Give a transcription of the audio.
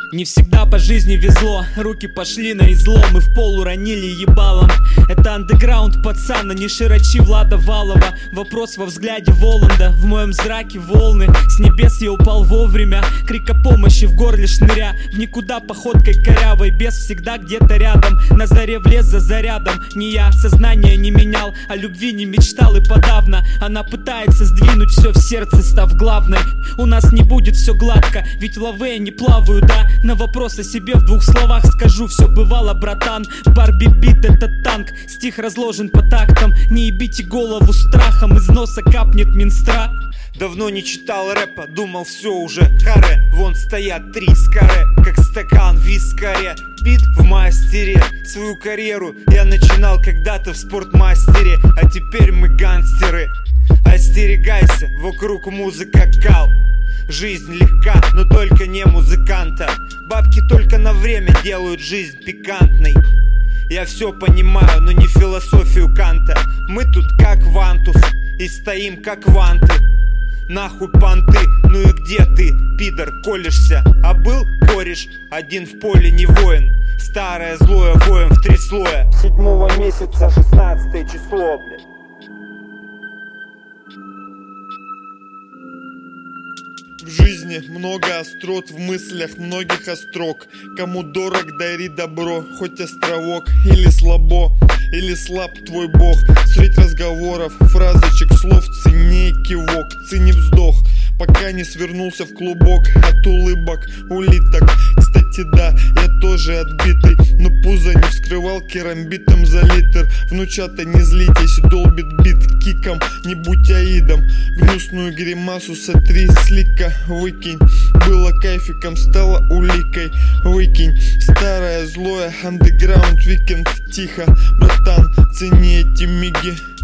Не всегда по жизни везло, руки пошли на излом и в пол уронили ебалом. Это андеграунд пацана, не широчи Влада Валова. Вопрос во взгляде Воланда, в моем зраке волны. С небес я упал вовремя, крик о помощи в горле шныря. В никуда походкой корявой, бес всегда где-то рядом. На заре влез за зарядом, не я, сознание не менял, о любви не мечтал и подавно. Она пытается сдвинуть все в сердце, став главной. У нас не будет все гладко, ведь в лаве не плаваю, да. На вопрос о себе в двух словах скажу: все бывало, братан. Барби бит — это танк, стих разложен по тактам. Не ебите голову страхом, из носа капнет Минстра. Давно не читал рэпа, думал все уже харе. Вон стоят 3 скаре, как стакан в вискаре. Бит в мастере, свою карьеру я начинал когда-то в спортмастере. А теперь мы гангстеры. Остерегайся, вокруг музыка кал. Жизнь легка, но только не музыканта. Бабки только на время делают жизнь пикантной. Я все понимаю, но не философию Канта. Мы тут как вантус и стоим как ванты. Нахуй понты, ну и где ты, пидор, колешься? А был кореш, один в поле не воин. Старое злое воем в 3 слоя. 7-го месяца 16 число, блядь. В жизни много острот, в мыслях многих острог. Кому дорог, дари добро, хоть островок. Или слабо, или слаб твой бог. Средь разговоров, фразочек, слов ценнее кивок, цени вздох, пока не свернулся в клубок от улыбок улиток. Кстати, да, я тоже отбитый, но пузо не вскрывал керамбитом за литр. Внучата, не злитесь, долбит бит киком, не будь аидом. Гнусную гримасу сотри, слика выкинь. Было кайфиком, стало уликой, выкинь. Старое злое, андеграунд, викенд, тихо. Братан, цени эти миги.